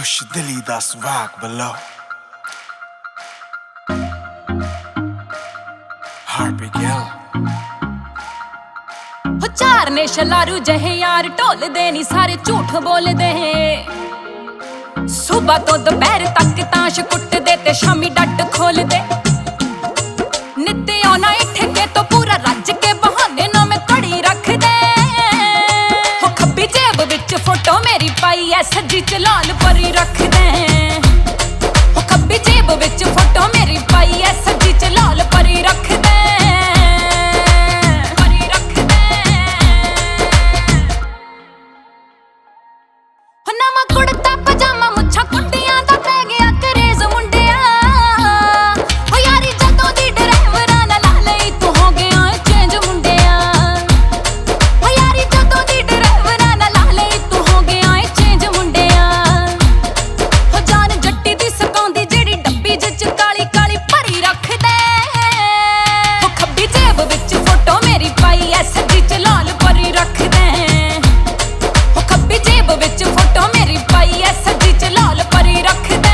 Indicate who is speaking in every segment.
Speaker 1: खुश दिली दा सुहाग बलो Heartbeat girl
Speaker 2: हो चार ने शलारू जहे यार ढोलदे नी सारे झूठ बोलदे सुबह तो दोपहर तक ताश कुटदे ते शामी डट खोलदे नित्ते आना ठेके तो पूरा रज के बहाने ना मैं कड़ी रख दे हो खब्बी जेब विच फोटो मेरी पाई ऐ सज्जी च लाल परी रख दे हो खब्बी जेब विच फोटो मेरी पाई ऐ सज्जी च लाल परी रख दे नवा कुड़ता पजामा मुच्छा कुंडियां दा पै गया करेज मुंडिया ओ यारी जदों दी ड्राइवरां नाल ला लई तू हो गया चेंज मुंडिया ओ यारी जदों दी ड्राइवरां नाल ला लई तू हो गया चेंज मुंडिया हो जान जट्टी दी सकाउंदी जेड़ी डब्बी च काली काली भरी रख दे हो खब्बी जेब विच फोटो मेरी पाई ऐ सज्जी च लाल परी रख दे हो खब्बी जेब विच फोटो मेरी पाई ऐ सज्जी च लाल परी रख दे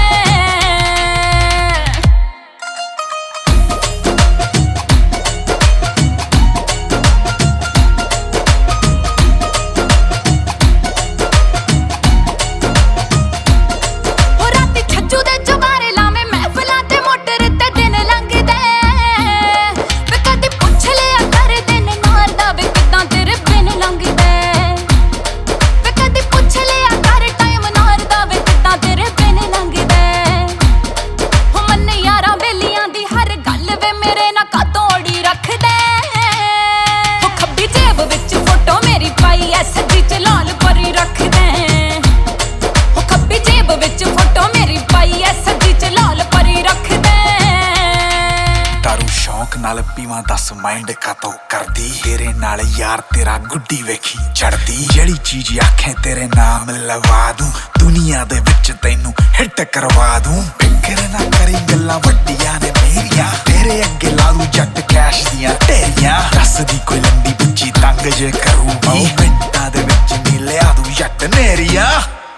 Speaker 2: हो राती छज्जू दे जुबारे लावे महफिलां ते मोटर ते दिन लंघदे वे कदी पुछ लिया कर दिन नार दा वे किदां तेरे बिन लंघदे वे कदी पुछ लिया कर टाइम नार दा वे किदां तेरे बिन लंघदे हो मन यारां बेलियां दी हर गल वे मेरे ना कातोड़ी रख दे हो खब्बी जेब विच फोटो मेरी पाई ऐ सज्जी च लाल परी रख दे हो खब्बी जेब विच फोटो मेरी पाई ऐ सज्जी च लाल परी रख दे
Speaker 1: दारू शौक नाल पीवां दस माइंड कातों करदी तेरे नाल यार तेरा गुड्डी वेखी चढ़दी जेड़ी चीज आखें तेरे नाम लवा दूं दुनिया दे विच तैनू हिट करवा दूं फिकर ना करी गल्लां वड्डियां ने मेरियां तेरे अगे ला दूं जट कैश दियां ढेरियां दसदी कोई लंबी बुच्ची तंग जे करूगी मिंटां दे विच नी लिया दूं जट नेरियां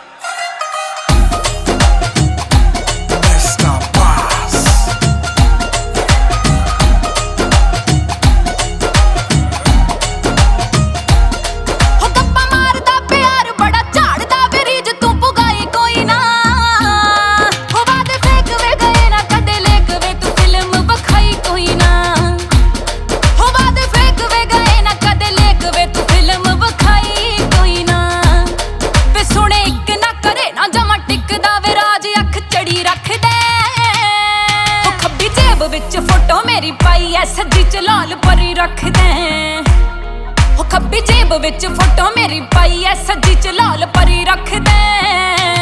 Speaker 2: हो गप्पा मारदा प्यार बड़ा झाड़दा वे रीज तू पुगाई कोई ना हो वादे फेंक वे गए ना कदे लेक वे तू फिल्म बखाई कोई ना हो वादे फेंक वे गए ना कदे लेक वे तू फिल्म बखाई कोई ना वे सुने इक ना करे ना जमा टिकदा वे राज अख चढ़ी रख दे हो खब्बी जेब विच फोटो मेरी पाई ऐ सज्जी च लाल परी रख दे हो खब्बी जेब विच फोटो मेरी पाई ऐ सज्जी च लाल परी रख दे